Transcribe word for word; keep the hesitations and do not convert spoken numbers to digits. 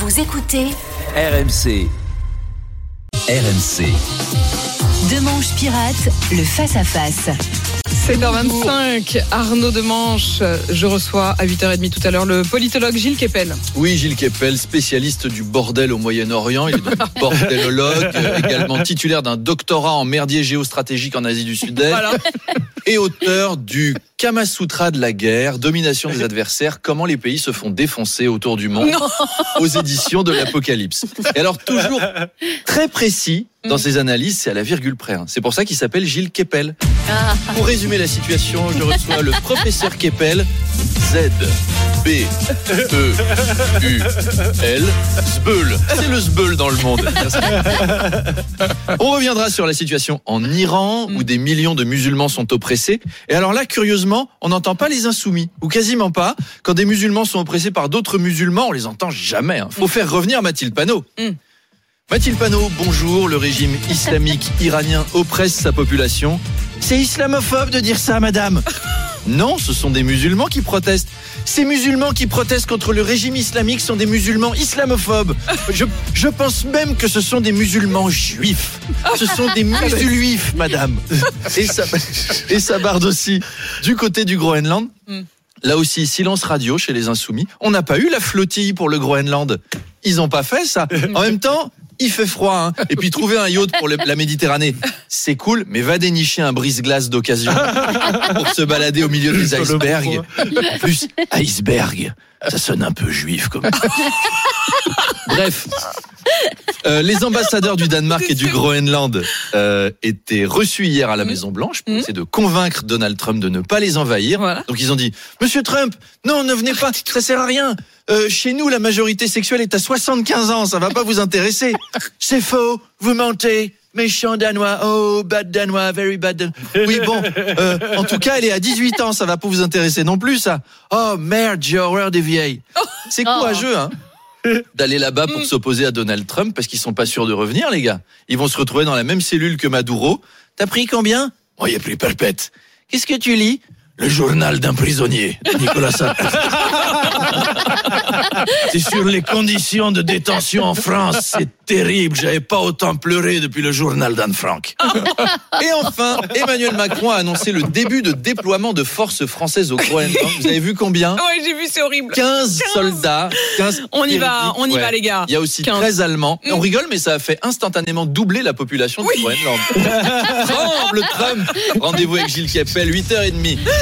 Vous écoutez R M C. R M C. Demanche Pirate, le face-à-face. sept heures vingt-cinq, Arnaud Demanche. Je reçois à huit heures trente tout à l'heure le politologue Gilles Kepel. Oui, Gilles Kepel, spécialiste du bordel au Moyen-Orient. Il est bordélologue, également titulaire d'un doctorat en merdier géostratégique en Asie du Sud-Est. Voilà. Et auteur du Kama Sutra de la guerre, domination des adversaires, comment les pays se font défoncer autour du monde, non. aux éditions de l'Apocalypse. Et alors, toujours très précis dans ses analyses, c'est à la virgule près. C'est pour ça qu'il s'appelle Gilles Kepel. Pour résumer la situation, je reçois le professeur Kepel, Z, B, E, U, L, Zbeul. C'est le Zbeul dans le monde. On reviendra sur la situation en Iran, où des millions de musulmans sont oppressés. Et alors là, curieusement, on n'entend pas les insoumis, ou quasiment pas. Quand des musulmans sont oppressés par d'autres musulmans, on les entend jamais. Il faut faire revenir Mathilde Panot. Mm. Mathilde Panot, bonjour. Le régime islamique iranien oppresse sa population. C'est islamophobe de dire ça, madame. Non, ce sont des musulmans qui protestent. Ces musulmans qui protestent contre le régime islamique sont des musulmans islamophobes. Je, je pense même que ce sont des musulmans juifs. Ce sont des musulhuifs, madame. Et ça, et ça barde aussi. Du côté du Groenland, là aussi, silence radio chez les insoumis. On n'a pas eu la flottille pour le Groenland. Ils n'ont pas fait ça. En même temps, il fait froid, hein. Et puis trouver un yacht pour le, la Méditerranée, c'est cool, mais va dénicher un brise-glace d'occasion pour se balader au milieu des icebergs. En plus, iceberg, ça sonne un peu juif comme. Bref, euh, les ambassadeurs du Danemark et du Groenland euh, étaient reçus hier à la Maison Blanche pour essayer de convaincre Donald Trump de ne pas les envahir. Voilà. Donc ils ont dit, Monsieur Trump, non, ne venez pas, ça sert à rien. Euh, chez nous, la majorité sexuelle est à soixante-quinze ans, ça va pas vous intéresser. C'est faux, vous mentez. Méchant Danois, oh, bad Danois, very bad. Oui, bon, euh, en tout cas, elle est à dix-huit ans, ça va pas vous intéresser non plus, ça. Oh, merde, j'ai horreur des vieilles. C'est courageux, hein, d'aller là-bas pour s'opposer à Donald Trump, parce qu'ils sont pas sûrs de revenir, les gars. Ils vont se retrouver dans la même cellule que Maduro. T'as pris combien? Oh, il a pris perpète. Qu'est-ce que tu lis? Le journal d'un prisonnier, Nicolas Sarkozy. C'est sur les conditions de détention en France. C'est terrible. J'avais pas autant pleuré depuis le journal d'Anne Frank. Et enfin, Emmanuel Macron a annoncé le début de déploiement de forces françaises au Groenland. Vous avez vu combien? Ouais, j'ai vu, c'est horrible. quinze, quinze soldats. quinze on y va, on y ouais. va, les gars. Il y a aussi quinze. treize Allemands. Mmh. On rigole, mais ça a fait instantanément doubler la population du oui. Groenland. Tremble Trump. Rendez-vous avec Gilles Kepel, huit heures trente.